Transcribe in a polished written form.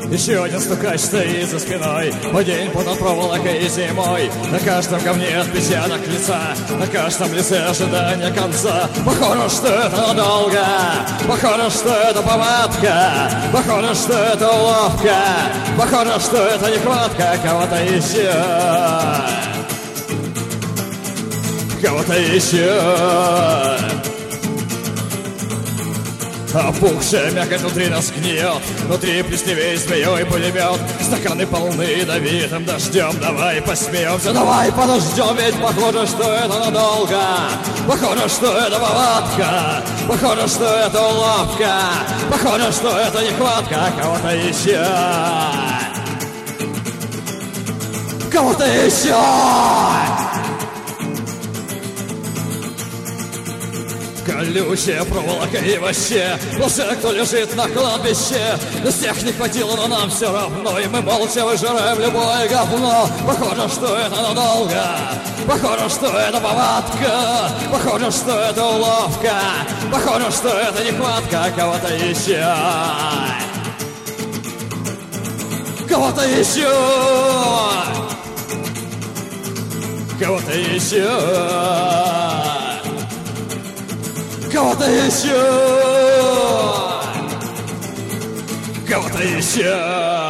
Еще один стукач стоит за спиной. Мой день под проволокой и зимой. На каждом говне отпечаток лица, на каждом лице ожидание конца. Похоже, что это надолго, похоже, что это повадка, похоже, что это уловка, похоже, что это нехватка кого-то еще, кого-то еще. Опухшая мякоть внутри нас гниет, внутри плесневеет змеей пулемет. Стаканы полны ядовитым дождем. Давай посмеемся, давай подождем. Ведь похоже, что это надолго, похоже, что это повадка, похоже, что это уловка, похоже, что это нехватка кого-то еще, кого-то еще. Колючая проволока и вообще лучше, кто лежит на кладбище. Из всех не хватило, но нам все равно, и мы молча выжираем любое говно. Похоже, что это надолго, похоже, что это повадка, похоже, что это уловка, похоже, что это нехватка кого-то еще, кого-то еще, кого-то еще, кого-то еще, кого-то еще.